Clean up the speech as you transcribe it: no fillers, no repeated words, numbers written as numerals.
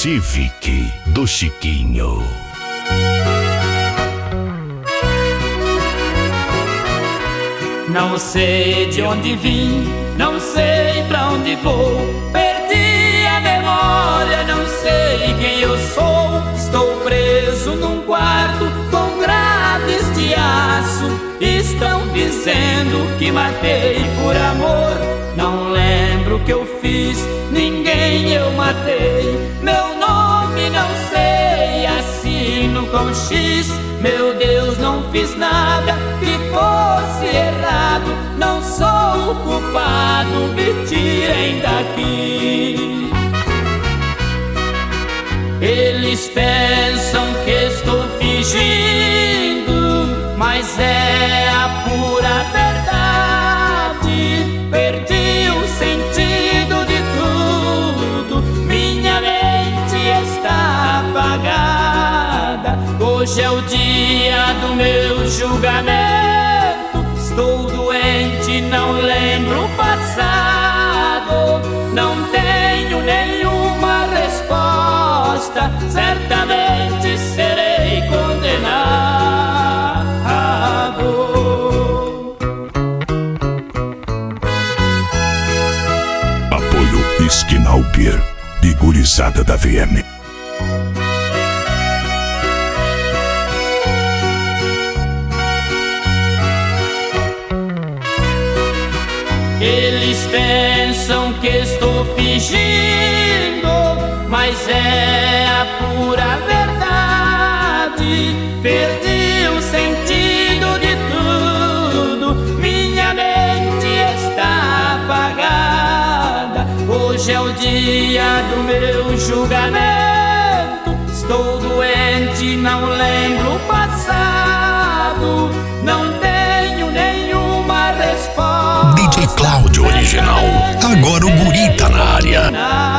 Civic do Chiquinho. Não sei de onde vim, não sei pra onde vou. Perdi a memória, não sei quem eu sou. Estou preso num quarto com grades de aço. Estão dizendo que matei por amor. Não lembro o que eu fiz, ninguém eu matei. Meu nome não sei, assino com X. Meu Deus, não fiz nada que fosse errado. Não sou o culpado, me tirem daqui. Eles pensam que estou fingindo, mas é a pura verdade. Perdi o sentido de tudo, minha mente está apagada. Hoje é o dia do meu julgamento. Estou doente, não lembro o passado. Não tenho nenhuma resposta. Certamente serei condenado. Apoio Esquinal Beer e gurizada da VM. Eles pensam que estou fingindo, mas é a pura verdade. Perdi o sentido de tudo, minha mente está apagada. Hoje é o dia do meu julgamento. Estou doente, não lembro o passado. Não tenho nenhuma resposta. DJ Cláudio Original. Agora o guri tá na área.